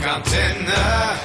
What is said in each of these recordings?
Rockantenne.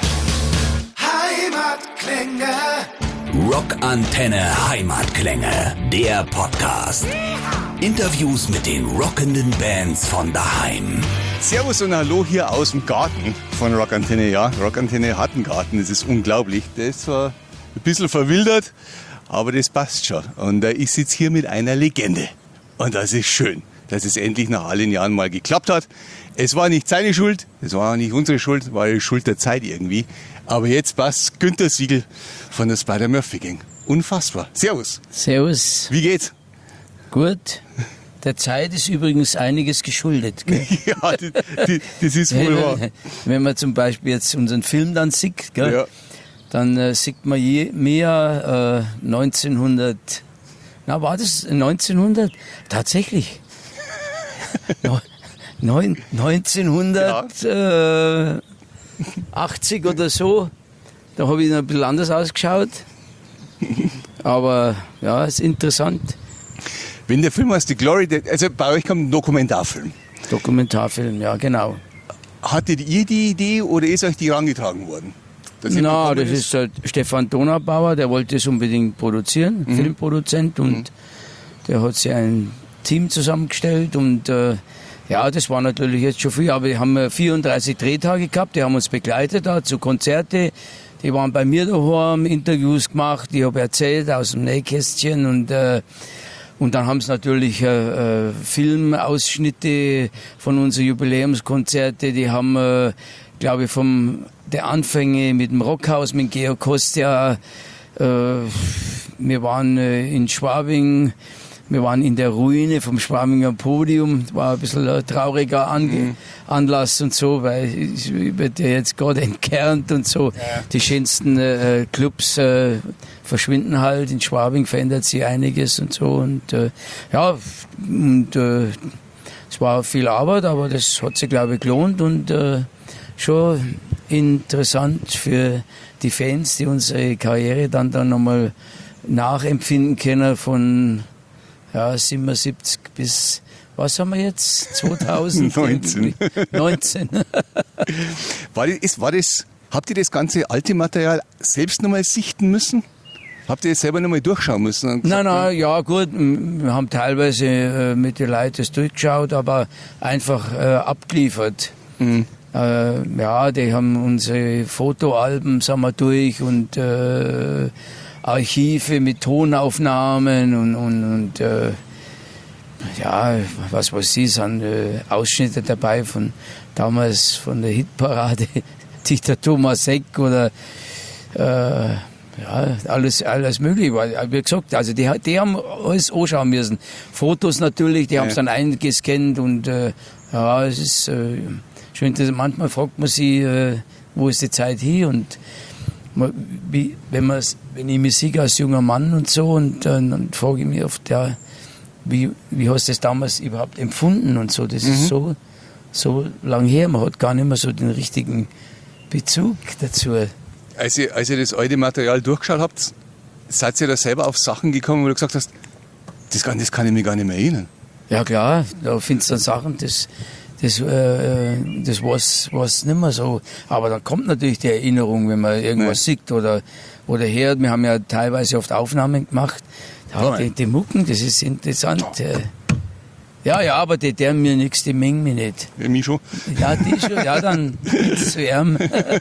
Heimatklänge. Rockantenne Heimatklänge, der Podcast. Interviews mit den rockenden Bands von daheim. Servus und Hallo hier aus dem Garten von Rockantenne. Ja, Rockantenne hat einen Garten, das ist unglaublich. Der ist zwar ein bisschen verwildert, aber das passt schon. Und ich sitze hier mit einer Legende. Und das ist schön, dass es endlich nach allen Jahren mal geklappt hat. Es war nicht seine Schuld, es war auch nicht unsere Schuld, war die Schuld der Zeit irgendwie. Aber jetzt passt Günther Siegel von der Spider-Murphy Gang. Unfassbar. Servus. Servus. Wie geht's? Gut. Der Zeit ist übrigens einiges geschuldet. Gell? Ja, das ist wohl wahr. Wenn man zum Beispiel jetzt unseren Film dann sieht, gell, Ja. dann sieht man mehr 1900, na war das 1900? Tatsächlich. 1980 oder so, da habe ich noch ein bisschen anders ausgeschaut. Aber ja, ist interessant. Wenn der Film heißt The Glory, also bei euch kommt ein Dokumentarfilm. Dokumentarfilm, ja genau. Hattet ihr die Idee oder ist euch die herangetragen worden? Na, das ist halt Stefan Donaubauer, der wollte es unbedingt produzieren, Filmproduzent, und der hat sich ein Team zusammengestellt und ja, das war natürlich jetzt schon viel, aber wir haben 34 Drehtage gehabt, die haben uns begleitet da zu Konzerte, die waren bei mir daheim, Interviews gemacht, ich habe erzählt aus dem Nähkästchen und dann haben sie natürlich Filmausschnitte von unseren Jubiläumskonzerte, die haben, glaube ich, der Anfänge mit dem Rockhaus, mit Georg Kostja, wir waren in Schwabing, wir waren in der Ruine vom Schwabinger Podium, war ein bisschen ein trauriger Anlass und so, weil ich wird ja jetzt gerade entkernt und so. Ja. Die schönsten Clubs verschwinden halt, in Schwabing verändert sich einiges und so und ja, und es war viel Arbeit, aber das hat sich, glaube ich, gelohnt und schon interessant für die Fans, die unsere Karriere dann nochmal nachempfinden können von 77 bis, was haben wir jetzt? 2019. 19. Habt ihr das ganze alte Material selbst nochmal sichten müssen? Habt ihr es selber nochmal durchschauen müssen? Nein, ja gut, wir haben teilweise mit den Leuten das durchgeschaut, aber einfach abgeliefert. Ja, die haben unsere Fotoalben, sagen wir, durch und Archive mit Tonaufnahmen und ja, was weiß ich, sind Ausschnitte dabei von damals von der Hitparade, Dichter Thomas Heck oder ja, alles mögliche. Wie gesagt, also die haben alles anschauen müssen. Fotos natürlich, die haben es dann eingescannt und ja, es ist schön, manchmal fragt man sich, wo ist die Zeit hin und wenn ich mich sehe als junger Mann und so und dann frage ich mich oft, ja, wie hast du das damals überhaupt empfunden und so, das ist so lang her, man hat gar nicht mehr so den richtigen Bezug dazu. Als ihr das alte Material durchgeschaut habt, seid ihr da selber auf Sachen gekommen, wo du gesagt hast, das kann ich mich gar nicht mehr erinnern? Ja klar, da findest du dann Sachen, das war's nicht mehr so. Aber dann kommt natürlich die Erinnerung, wenn man irgendwas sieht oder hört. Wir haben ja teilweise oft Aufnahmen gemacht. Die Mucken, das ist interessant. Ja, aber die mir nichts, die mengen mich nicht. Ja, mich schon. Ja, die schon, ja, dann geht's zu ihm.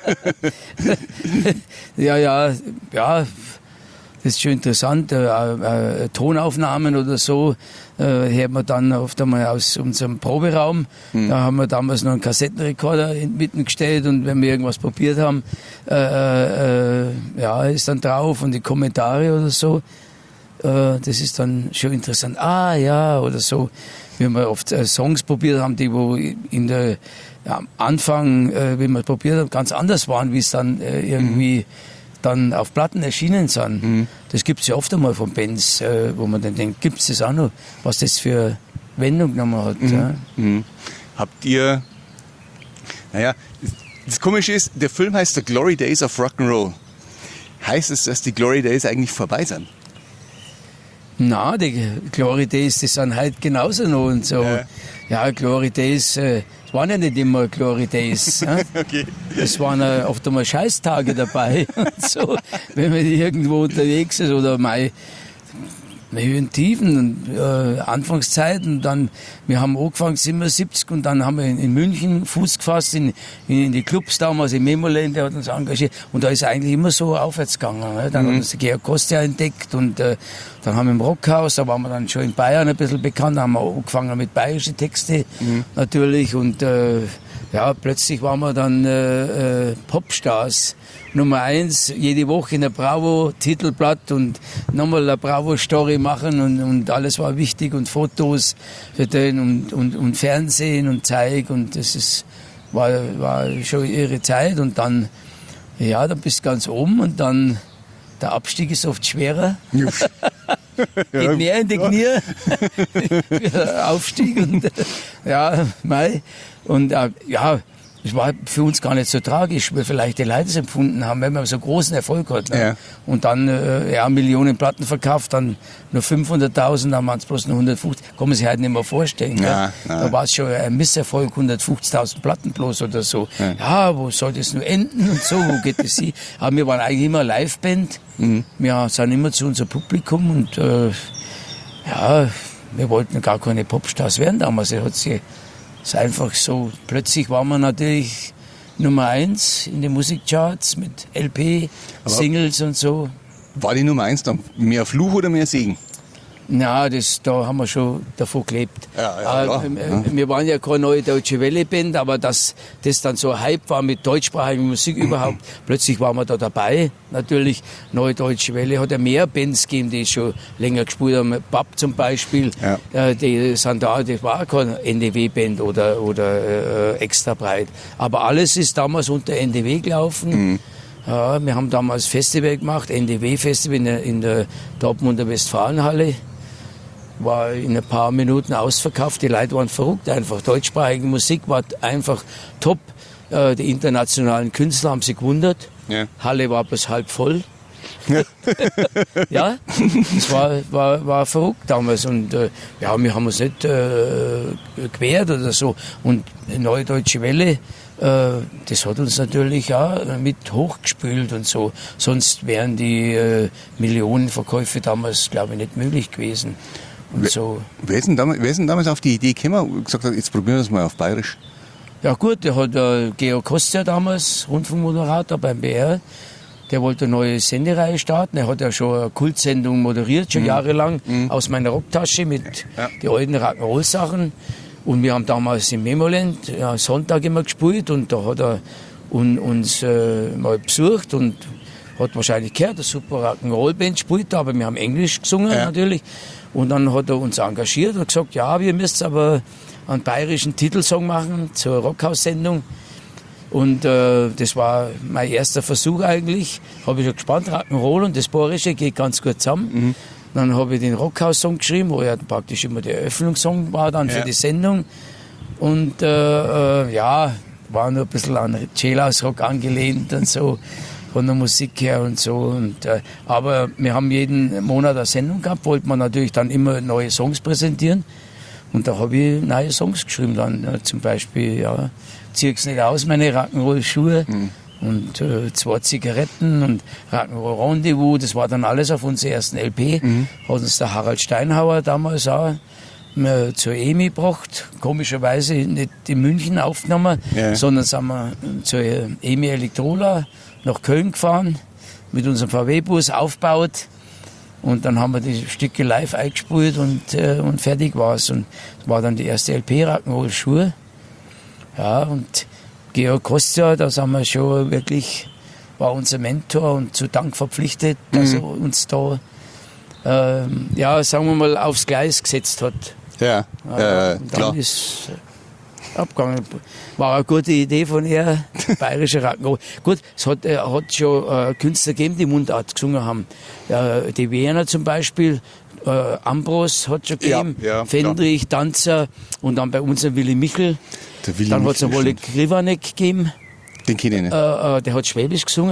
ja, das ist schon interessant. Tonaufnahmen oder so hört man dann oft einmal aus unserem Proberaum. Da haben wir damals noch einen Kassettenrekorder mitten gestellt und wenn wir irgendwas probiert haben, ist dann drauf und die Kommentare oder so. Das ist dann schon interessant. Ah ja, oder so. Wenn wir oft Songs probiert haben, die wo am Anfang, wenn wir probiert haben, ganz anders waren, wie es dann irgendwie dann auf Platten erschienen sind. Das gibt es ja oft einmal von Bands, wo man dann denkt, gibt es das auch noch, was das für Wendung nochmal hat. Ja? Habt ihr, das Komische ist, der Film heißt The Glory Days of Rock'n'Roll. Heißt es, dass die Glory Days eigentlich vorbei sind? Na, die Glory Days, die sind heute genauso noch und so. Ja, Glory Days, es waren ja nicht immer Glory Days. Okay. Es waren oft einmal Scheißtage dabei und so, wenn man irgendwo unterwegs ist oder mal Höhen, Tiefen und Anfangszeit. Dann, wir haben angefangen 77 und dann haben wir in München Fuß gefasst, in die Clubs damals, in Memoland, der hat uns engagiert. Und da ist eigentlich immer so aufwärts gegangen. Ne? Dann hat uns der Georg Kostia entdeckt und dann haben wir im Rockhaus, da waren wir dann schon in Bayern ein bisschen bekannt, da haben wir angefangen mit bayerischen Texten natürlich und plötzlich waren wir dann Popstars. Nummer 1, jede Woche in der Bravo, Titelblatt und nochmal eine Bravo-Story machen und alles war wichtig und Fotos für den und Fernsehen und Zeig und das war schon ihre Zeit und dann, dann bist du ganz oben und dann der Abstieg ist oft schwerer. Geht mehr in die Knie. Aufstieg und es war für uns gar nicht so tragisch, weil vielleicht die Leute es empfunden haben, wenn man so großen Erfolg hat. Ne? Ja. Und dann Millionen Platten verkauft, dann nur 500.000, dann waren es bloß nur 150. Kann man sich halt nicht mehr vorstellen. Ja, da war es schon ein Misserfolg, 150.000 Platten bloß oder so. Ja, wo soll das nur enden und so, wo geht das hin? Aber wir waren eigentlich immer eine Liveband. Wir sind immer zu unserem Publikum und wir wollten gar keine Popstars werden damals. Es ist einfach so, plötzlich waren wir natürlich Nummer 1 in den Musikcharts mit LP, Singles und so. War die Nummer 1 dann mehr Fluch oder mehr Segen? Na, da haben wir schon davon gelebt. Wir waren ja keine neue Deutsche Welle-Band, aber dass das dann so ein Hype war mit deutschsprachiger Musik überhaupt, plötzlich waren wir da dabei. Natürlich, Neue Deutsche Welle hat ja mehr Bands gegeben, die schon länger gespielt haben. Bab zum Beispiel, die sind da, das war keine NDW-Band oder extra breit. Aber alles ist damals unter NDW gelaufen. Ja, wir haben damals Festival gemacht, NDW-Festival in der Dortmunder Westfalenhalle. War in ein paar Minuten ausverkauft, die Leute waren verrückt einfach. Deutschsprachige Musik war einfach top. Die internationalen Künstler haben sich gewundert. Ja. Halle war bis halb voll. Ja, das war verrückt damals. Und wir haben uns nicht gewehrt oder so. Und Neue Deutsche Welle, das hat uns natürlich auch mit hochgespült und so. Sonst wären die Millionenverkäufe damals, glaube ich, nicht möglich gewesen. Und so. Wer ist denn damals auf die Idee gekommen und gesagt hat, jetzt probieren wir es mal auf Bayerisch? Ja gut, der hat Georg Kostia damals, Rundfunkmoderator beim BR, der wollte eine neue Sendereihe starten. Er hat ja schon eine Kultsendung moderiert, schon jahrelang, aus meiner Rocktasche mit den alten Rock'n'Roll-Sachen. Und wir haben damals in Memoland Sonntag immer gespielt und da hat er uns mal besucht und hat wahrscheinlich gehört, eine super Rock'n'Roll-Band spielt, aber wir haben Englisch gesungen natürlich. Und dann hat er uns engagiert und gesagt, ja, wir müssen aber einen bayerischen Titelsong machen zur Rockhaus-Sendung. Und das war mein erster Versuch eigentlich. Habe ich schon gespannt, Rock'n'Roll und das Bayerische geht ganz gut zusammen. Dann habe ich den Rockhaus-Song geschrieben, wo ja praktisch immer der Eröffnungssong war dann für die Sendung. Und war nur ein bisschen an Jailhouse-Rock angelehnt und so, von der Musik her und so. Und, aber wir haben jeden Monat eine Sendung gehabt, wollte man natürlich dann immer neue Songs präsentieren. Und da habe ich neue Songs geschrieben dann, zum Beispiel, zieh's nicht aus, meine Rock'n'Roll-Schuhe. Und 2 Zigaretten und Rock'n'Roll Rendezvous, das war dann alles auf unserer ersten LP. Hat uns der Harald Steinhauer damals auch zur EMI gebracht. Komischerweise nicht in München aufgenommen, sondern sind wir zur EMI Elektrola nach Köln gefahren, mit unserem VW-Bus aufgebaut. Und dann haben wir die Stücke live eingespielt und fertig war es. Und das war dann die erste LP, Rock'n'Roll Schuhe. Ja, und Georg Kostia, da sind wir schon wirklich, war unser Mentor und zu Dank verpflichtet, dass er uns da, sagen wir mal, aufs Gleis gesetzt hat. Ja, und dann ist abgegangen. War eine gute Idee von ihr, bayerischer Rock'n'Roll. Gut, es hat schon Künstler gegeben, die Mundart gesungen haben. Die Wiener zum Beispiel, Ambros hat schon gegeben, Fendrich, Danzer und dann bei uns ein Willi Michel. Dann hat es einen Wolle Krivanek gegeben. Den kenne ich nicht. Der hat Schwäbisch gesungen.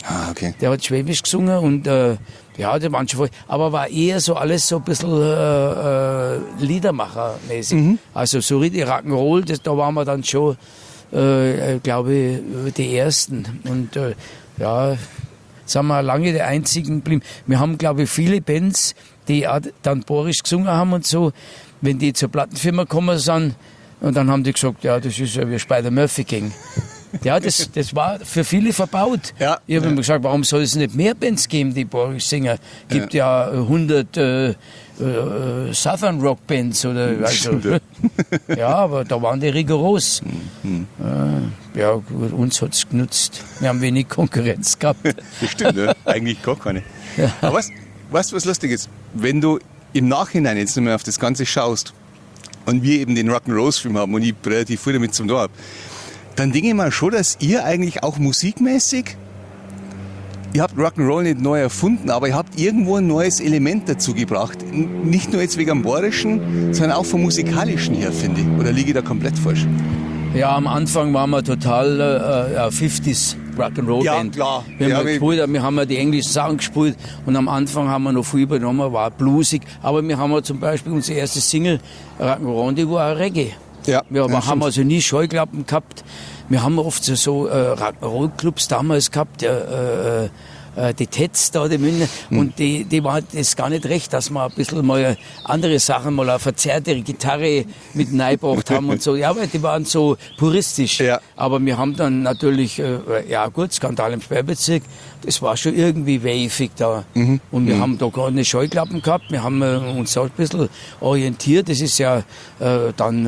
Ah, okay. Der hat Schwäbisch gesungen und ja, der waren schon voll, aber war eher so alles so ein bisschen Liedermacher-mäßig. Also so richtig Rock'n'Roll, da waren wir dann schon, glaube ich, die Ersten. Und ja, sind wir lange die Einzigen geblieben. Wir haben, glaube ich, viele Bands, die auch dann borisch gesungen haben und so, wenn die zur Plattenfirma gekommen sind, und dann haben die gesagt, ja, das ist ja wie Spider-Murphy Gang. Ja, das war für viele verbaut. Ja, ich habe immer gesagt, warum soll es nicht mehr Bands geben, die borisch singen? Gibt ja 100 Southern Rock Bands oder also. Ja, aber da waren die rigoros. Ja, gut, uns hat es genutzt. Wir haben wenig Konkurrenz gehabt. Das stimmt, ja. Eigentlich gar keine. Ja. Aber weißt du, was lustig ist? Wenn du im Nachhinein jetzt nochmal auf das Ganze schaust und wir eben den Rock'n'Rolls-Film haben und ich relativ viel damit zum Tor habe, dann denke ich mal schon, dass ihr eigentlich auch musikmäßig, ihr habt Rock'n'Roll nicht neu erfunden, aber ihr habt irgendwo ein neues Element dazu gebracht. Nicht nur jetzt wegen dem Borischen, sondern auch vom Musikalischen her, finde ich. Oder liege ich da komplett falsch? Ja, am Anfang waren wir total 50s Rock'n'Roll-Band. Ja, klar. Wir haben ja die englischen Sachen gespielt und am Anfang haben wir noch viel übernommen, war bluesig. Aber wir haben ja zum Beispiel unsere erste Single, Rock'n'Roll, die war Reggae. Ja, wir haben also nie Scheuklappen gehabt. Wir haben oft so Rock'n'Roll-Clubs damals gehabt, die Tets da, die München, und die war das gar nicht recht, dass wir ein bisschen mal andere Sachen, mal eine verzerrte Gitarre mit reingebracht haben und so. Ja, weil die waren so puristisch. Ja. Aber wir haben dann natürlich, ja gut, Skandal im Sperrbezirk, das war schon irgendwie wavig da. Und wir haben da gar nicht Scheuklappen gehabt, wir haben uns auch ein bisschen orientiert. Das ist ja dann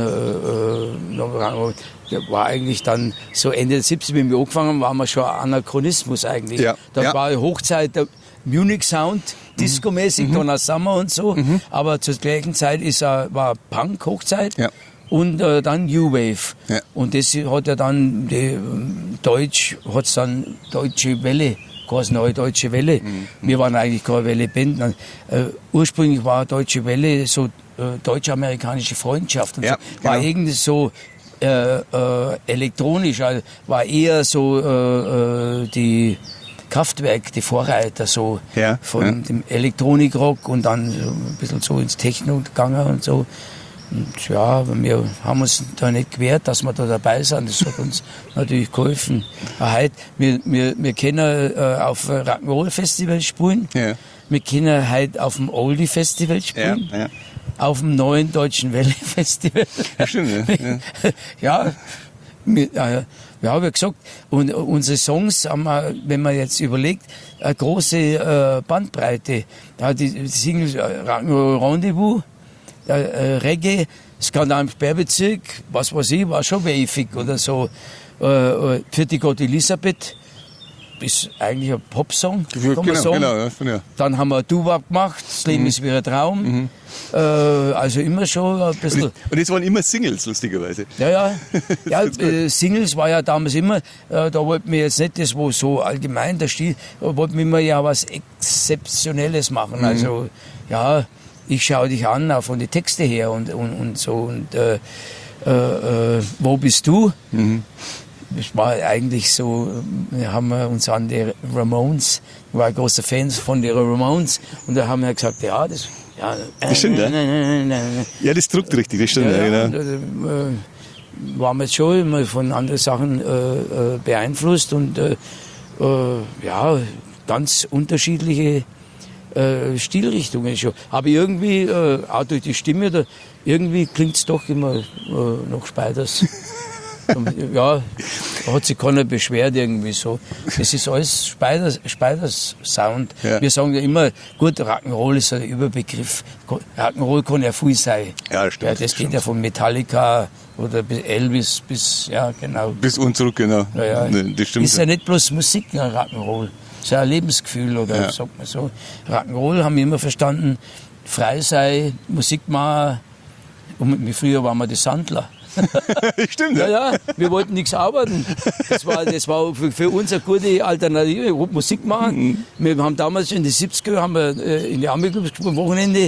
war eigentlich dann so Ende der 70er, wenn wir angefangen haben, waren wir schon Anachronismus eigentlich. Ja. Dann war Hochzeit der Munich Sound, Disco-mäßig, Donna Summer und so. Aber zur gleichen Zeit war Punk Hochzeit. Ja. Und dann New Wave. Ja. Und das hat ja dann Deutsche Welle, quasi Neue Deutsche Welle. Wir waren eigentlich keine Welle-Band. Ursprünglich war Deutsche Welle so deutsch-amerikanische Freundschaft. Und so. War irgendwie so elektronisch, also war eher so die Kraftwerk, die Vorreiter so von dem Elektronikrock und dann so ein bisschen so ins Techno gegangen und so. Und ja, wir haben uns da nicht gewehrt, dass wir da dabei sind. Das hat uns natürlich geholfen. Heute, wir können auf Rock'n'Roll-Festival spielen. Ja. Wir können heute auf dem Oldie-Festival spielen. Ja. Auf dem neuen Deutschen Welle-Festival. Ja, stimmt, ja. Wir haben ja gesagt, und unsere Songs haben wir, wenn man jetzt überlegt, eine große Bandbreite. Die Singles Rock'n'Roll Rendezvous, Reggae, Skandal im Sperrbezirk, was weiß ich, war schon wavig oder so. Vierte Gott Elisabeth ist eigentlich ein Popsong, kann man sagen. Genau. Dann haben wir Doo-Wop gemacht, das Leben ist wie ein Traum. Also immer schon ein bisschen. Und es waren immer Singles, lustigerweise. Ja, Singles war ja damals immer, da wollten wir jetzt nicht das, wo so allgemein der Stil, da wollten wir immer ja was Exzeptionelles machen. Also, ja, ich schaue dich an, auch von den Texten her und so. Und wo bist du? Das war eigentlich so, wir haben uns an die Ramones, ich war ein großer Fan von den Ramones, und da haben wir gesagt, ja, das stimmt, ja, das drückt richtig, das stimmt, genau. Waren wir jetzt schon immer von anderen Sachen beeinflusst und ganz unterschiedliche Stilrichtungen schon. Aber irgendwie, auch durch die Stimme, irgendwie klingt es doch immer noch Spiders. Ja, da hat sich keiner beschwert irgendwie so. Das ist alles Spiders Sound. Ja. Wir sagen ja immer, gut, Rock'n'Roll ist ein Überbegriff. Rock'n'Roll kann ja viel sein. Ja, das stimmt. Ja, das geht ja von Metallica oder bis Elvis bis, ja, genau. Bis und zurück, genau. Ja. Das stimmt. Ist ja nicht bloß Musik, ein Rock'n'Roll. Ist ja ein Lebensgefühl, oder sagt man so. Rock'n'Roll haben wir immer verstanden, frei sein, Musik machen. Und früher waren wir die Sandler. Stimmt, ja. Wir wollten nichts arbeiten. Das war für uns eine gute Alternative, Musik machen. Wir haben damals in den 70er in die Army-Clubs gespielt, am Wochenende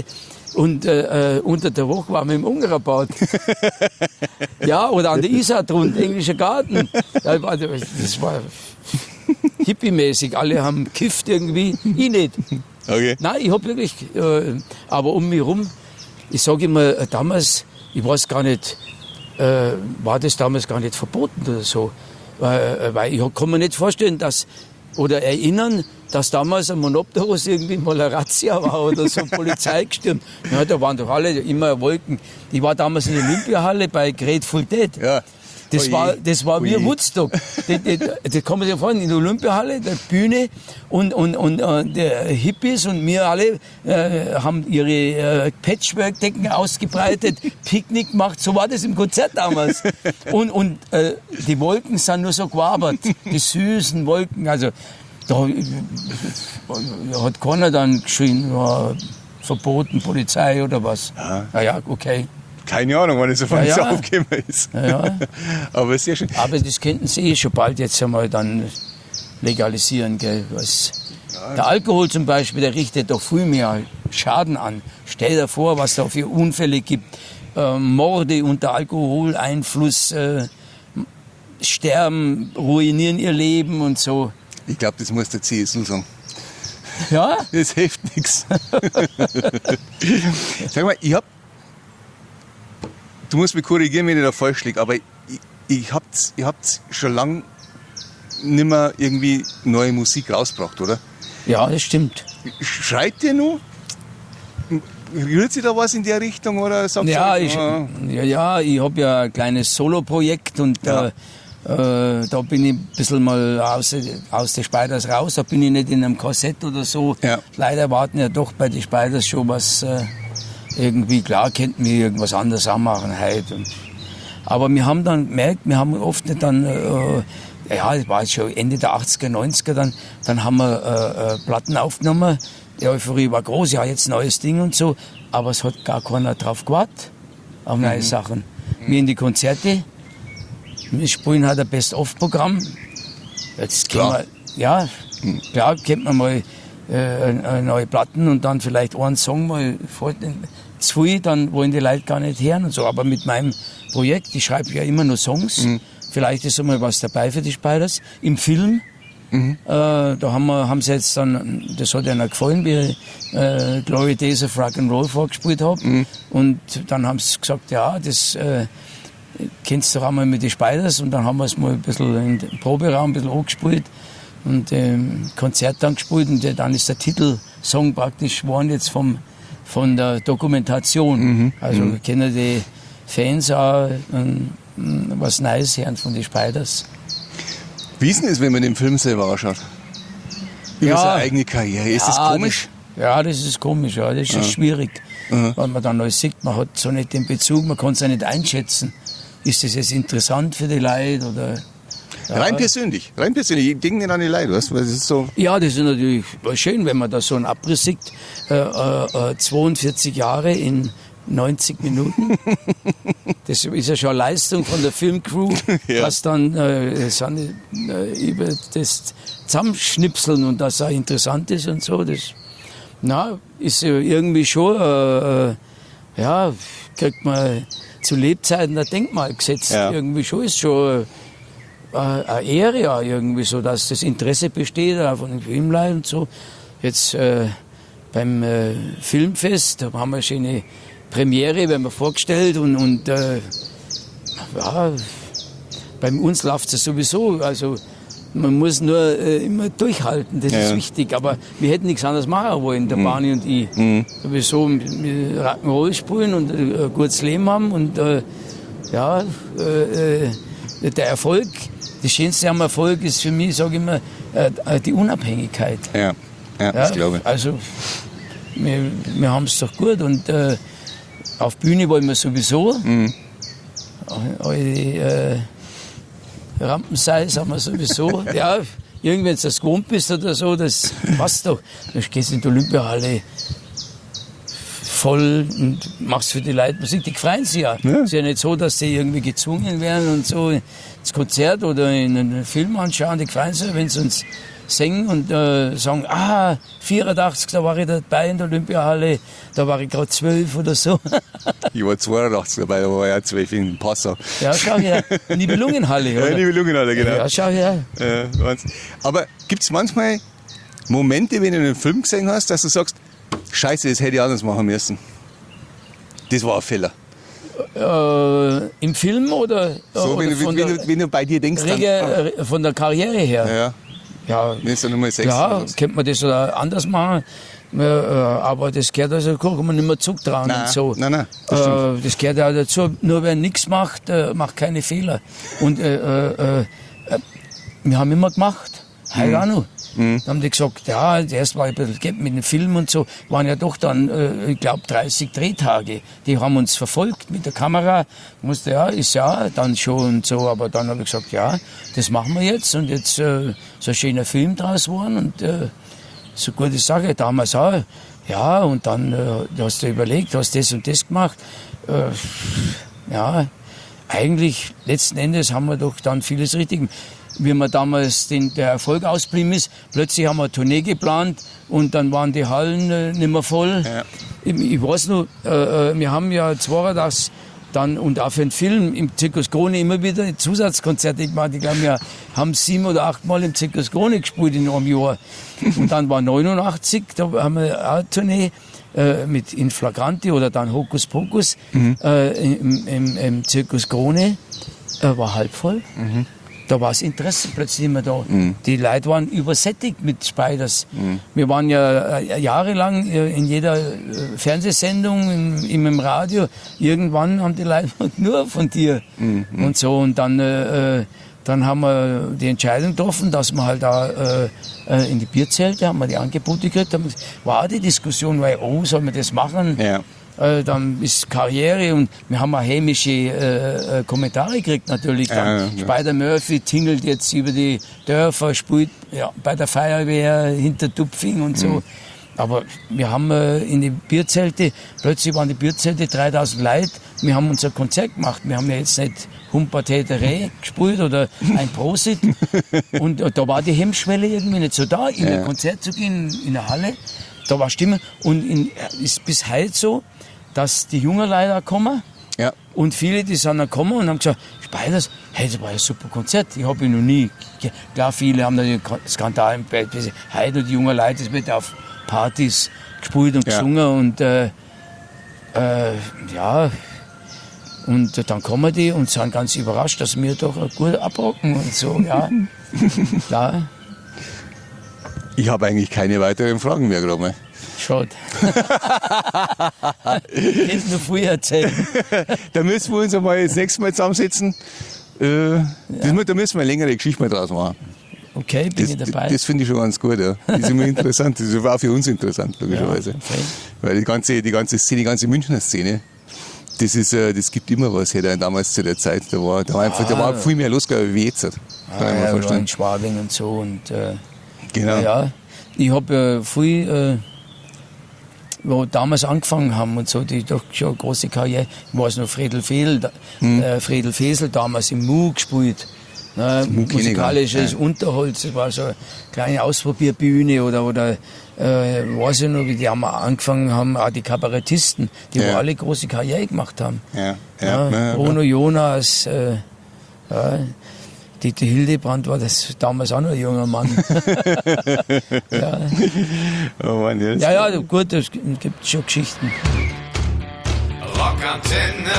Und unter der Woche waren wir im Ungarabad. Ja, oder an der Isar drunten, englischer Garten. Das war hippie-mäßig. Alle haben gekifft irgendwie. Ich nicht. Okay. Nein, ich hab wirklich, aber um mich rum, ich sage immer, damals, ich weiß gar nicht, war das damals gar nicht verboten oder so. Weil ich kann mir nicht vorstellen, oder erinnern, dass damals ein Monopteros irgendwie mal eine Razzia war oder so Polizei gestürmt. Ja, da waren doch alle immer Wolken. Ich war damals in der Olympiahalle bei Grateful Dead. Ja. Das war wie Woodstock. Das kann man sich vorstellen, in der Olympiahalle, der Bühne und der Hippies und wir alle haben ihre Patchwork-Decken ausgebreitet, Picknick gemacht. So war das im Konzert damals. Und die Wolken sind nur so gewabert, die süßen Wolken. Also da hat keiner dann geschrien, ja, verboten, Polizei oder was. Ja. Naja, okay. Keine Ahnung, wann es so von so aufgekommen ist. Ja. Aber sehr schön. Aber das könnten sie schon bald jetzt einmal dann legalisieren. Gell? Der Alkohol zum Beispiel, der richtet doch viel mehr Schaden an. Stell dir vor, was da für Unfälle gibt. Morde unter Alkoholeinfluss, sterben, ruinieren ihr Leben und so. Ich glaube, das muss der CSU sagen. Ja? Das hilft nichts. Sag mal, du musst mich korrigieren, wenn ich da falsch liege, aber ihr habt schon lange nicht mehr irgendwie neue Musik rausgebracht, oder? Ja, das stimmt. Schreit ihr noch? Rührt sich da was in der Richtung? Oder sagt ich habe ja ein kleines Solo-Projekt und da bin ich ein bisschen mal aus den Spiders raus. Da bin ich nicht in einem Korsett oder so. Ja. Leider warten ja doch bei den Spiders schon was... irgendwie, klar, könnten wir irgendwas anderes anmachen heute. Aber wir haben dann gemerkt, wir haben oft dann, das war jetzt schon Ende der 80er, 90er, dann haben wir Platten aufgenommen. Die Euphorie war groß, ja, jetzt neues Ding und so. Aber es hat gar keiner drauf gewartet, auf neue Sachen. Wir in die Konzerte, wir spielen halt ein Best-of-Programm. Jetzt können wir, klar, kennt man mal neue Platten und dann vielleicht einen Song mal zu viel, dann wollen die Leute gar nicht hören und so. Aber mit meinem Projekt, ich schreibe ja immer nur Songs, vielleicht ist einmal was dabei für die Spiders. Im Film, da haben sie jetzt dann, das hat ihnen gefallen, wie Glory Days of Rock'n'Roll vorgespielt habe. Und dann haben sie gesagt, ja, das kennst du doch einmal mit den Spiders. Und dann haben wir es mal ein bisschen im Proberaum ein bisschen angespielt und Konzert dann gespielt. Und dann ist der Titelsong praktisch geworden jetzt von der Dokumentation. Also kennen die Fans auch was Neues hören von den Spiders. Wie ist denn das, wenn man den Film selber anschaut? Über seine eigene Karriere. Ist das komisch? Das ist komisch, ja. Das ist schwierig. Weil man dann alles sieht, man hat so nicht den Bezug, man kann es ja nicht einschätzen. Ist das jetzt interessant für die Leute oder... Ja. Rein persönlich, ich denke nicht an die Leute, weißt du, weil das ist so... Ja, das ist natürlich schön, wenn man da so einen Abriss sieht, 42 Jahre in 90 Minuten. Das ist ja schon eine Leistung von der Filmcrew, was dann über das Zusammenschnipseln und das auch interessant ist und so. Das ist irgendwie schon, kriegt man zu Lebzeiten ein Denkmal gesetzt. Ja. Irgendwie schon ist schon eine Ehre ja irgendwie so, dass das Interesse besteht auch von den Filmleuten und so. Jetzt beim Filmfest, da haben wir schon eine Premiere, werden wir vorgestellt und bei uns läuft es sowieso, also man muss nur immer durchhalten, das ist wichtig, aber wir hätten nichts anderes machen wollen, der Barney und ich. Sowieso mit Rock'n'Roll spielen und ein gutes Leben haben und der Erfolg, das Schönste am Erfolg ist für mich, sage ich immer, die Unabhängigkeit. Ja, das glaube ich. Also wir haben es doch gut und auf Bühne wollen wir sowieso. Rampenseils haben wir sowieso. Ja, irgendwie, wenn du das gewohnt bist oder so, das passt doch. Du gehst in die Olympiahalle, voll und machst für die Leute Musik, die freuen sich ja. Es ist ja nicht so, dass die irgendwie gezwungen werden und so ins Konzert oder in einen Film anschauen, die freuen sich, wenn sie uns singen und sagen, 84, da war ich dabei in der Olympiahalle, da war ich gerade 12 oder so. Ich war 82 dabei, da war ich auch 12 in Passau. Ja, schau her, Nibelungenhalle, oder? Ja, Nibelungenhalle, genau. Ja, schau her. Aber gibt es manchmal Momente, wenn du einen Film gesehen hast, dass du sagst, Scheiße, das hätte ich anders machen müssen? Das war ein Fehler. Im Film oder? So, oder wenn du bei dir denkst, dann, von der Karriere her? Ja, wenn es dann nochmal 6 klar, könnte man das oder anders machen, aber das gehört also, kann man nicht mehr zurücktrauen und so. Nein, das gehört auch dazu, nur wer nichts macht, macht keine Fehler. Und wir haben immer gemacht, heute auch noch. Dann haben die gesagt, ja, erst war ich ein bisschen mit dem Film und so, waren ja doch dann, ich glaube, 30 Drehtage. Die haben uns verfolgt mit der Kamera. Ich musste, ist ja dann schon und so, aber dann habe ich gesagt, ja, das machen wir jetzt und jetzt so ein schöner Film draus geworden und so eine gute Sache, damals auch. Ja, und dann hast du überlegt, hast das und das gemacht. Ja, eigentlich, letzten Endes haben wir doch dann vieles richtig gemacht. Wie man damals der Erfolg ausblieben ist, plötzlich haben wir eine Tournee geplant und dann waren die Hallen nicht mehr voll. Ja. Ich weiß noch, wir haben ja 82 dann und auch für den Film im Zirkus Krone immer wieder Zusatzkonzerte gemacht. Ich glaube, wir haben 7 oder 8 Mal im Zirkus Krone gespielt in einem Jahr. Und dann war 89, da haben wir auch eine Tournee mit In Flagranti oder dann Hokus Pokus im Zirkus Krone. War halb voll. Da war das Interesse plötzlich immer da. Die Leute waren übersättigt mit Spiders. Wir waren ja jahrelang in jeder Fernsehsendung, im Radio. Irgendwann haben die Leute nur von dir und so. Und dann haben wir die Entscheidung getroffen, dass wir halt da in die Bierzelte, haben wir die Angebote gekriegt. Dann war auch die Diskussion, weil, soll man das machen? Ja. Dann ist Karriere und wir haben auch hämische Kommentare gekriegt natürlich. Dann Spider-Murphy tingelt jetzt über die Dörfer, spielt bei der Feuerwehr hinter Tupfing und so. Aber wir haben in die Bierzelte, plötzlich waren die Bierzelte 3000 Leute, wir haben unser Konzert gemacht. Wir haben ja jetzt nicht Humpa-Täterä gespielt oder ein Prosit. Und da war die Hemmschwelle irgendwie nicht so da, in ein Konzert zu gehen, in der Halle. Da war Stimme. Und ist bis heute so, dass die jungen Leute kommen. Ja. Und viele, die sind dann gekommen und haben gesagt, Spiders, hey, das war ein super Konzert. Ich habe ihn noch nie. Klar, viele haben natürlich Skandal im Bett. Heute die jungen Leute, das wird auf Partys gespielt und gesungen. Und und dann kommen die und sind ganz überrascht, dass wir doch gut abrocken und so. Ja. Klar. Ich habe eigentlich keine weiteren Fragen mehr, glaube ich. Schade. Ich hätte nur früher erzählt. Da müssen wir uns einmal das nächste Mal zusammensetzen. Da müssen wir eine längere Geschichte mal draus machen. Okay, bin ich dabei. Das finde ich schon ganz gut, ja. Das ist immer interessant. Das war auch für uns interessant, logischerweise. Ja, okay. Weil die ganze Szene, die ganze Münchner Szene, das gibt immer was hier damals zu der Zeit. Da war viel mehr los, glaube ich, wie jetzt. In Schwabing und so. Und, genau. Ja, ich habe viel, wo damals angefangen haben und so, die doch schon eine große Karriere. Ich weiß noch, Fredel Fesel damals im Mu gespielt. Musikalisches Unterholz, das war so eine kleine Ausprobierbühne oder weiß ich noch, wie die haben angefangen haben, auch die Kabarettisten, die wo alle große Karriere gemacht haben. Bruno Jonas, Dieter Hildebrand war das damals auch noch ein junger Mann. Oh Mann, gut, es gibt schon Geschichten. Rockantenne,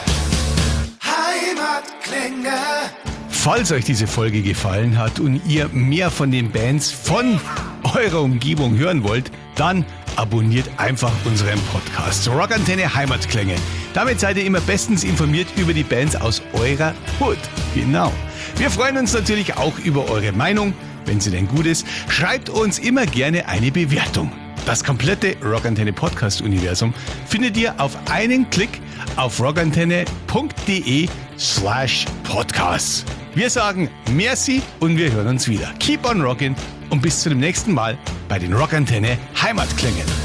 Heimatklänge. Falls euch diese Folge gefallen hat und ihr mehr von den Bands von eurer Umgebung hören wollt, dann abonniert einfach unseren Podcast Rockantenne Heimatklänge. Damit seid ihr immer bestens informiert über die Bands aus eurer Hood. Genau. Wir freuen uns natürlich auch über eure Meinung, wenn sie denn gut ist. Schreibt uns immer gerne eine Bewertung. Das komplette Rockantenne Podcast Universum findet ihr auf einen Klick auf rockantenne.de/podcast. Wir sagen merci und wir hören uns wieder. Keep on rockin' und bis zu dem nächsten Mal bei den Rockantenne Heimatklängen.